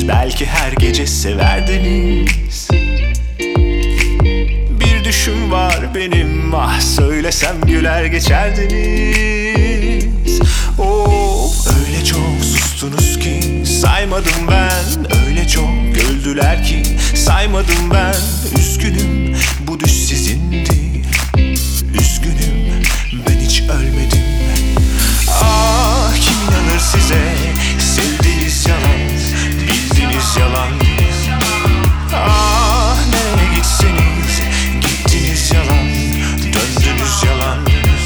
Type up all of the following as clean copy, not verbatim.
belki her gece severdiniz. Bir düşüm var benim, ah söylesem güler geçerdiniz. Öyle çok sustunuz ki saymadım ben, öyle çok güldüler ki saymadım ben. Üzgünüm, bu düş sizindi, üzgünüm, ben hiç ölmedim. Ah kim inanır size, sevdiğiniz yalan, bildiğiniz yalan. Ah nereye gitseniz gittiniz yalan, döndünüz yalan.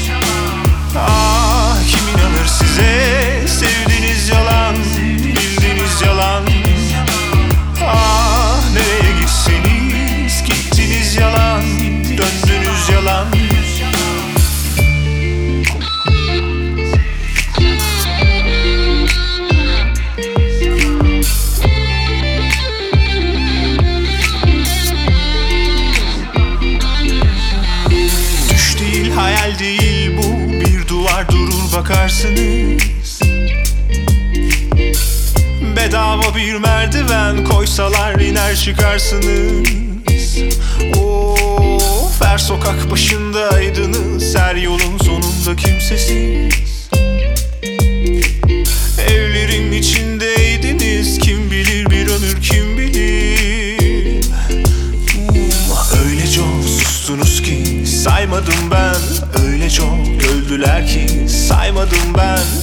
Ah kim inanır size, sevdiğiniz yalan, bildiğiniz yalan. Ah nereye gitseniz gittiniz yalan, döndünüz yalan. Düş değil, hayal değil bu, bir duvar durur bakarsınız. Bedava bir merdiven koysalar iner çıkarsınız. Of her sokak başındaydınız, her yolun sonunda kimsesiz. Evlerin içindeydiniz, kim bilir bir ömür kim bilir. Öyle çok sustunuz ki saymadım ben, öyle çok güldüler ki saymadım ben.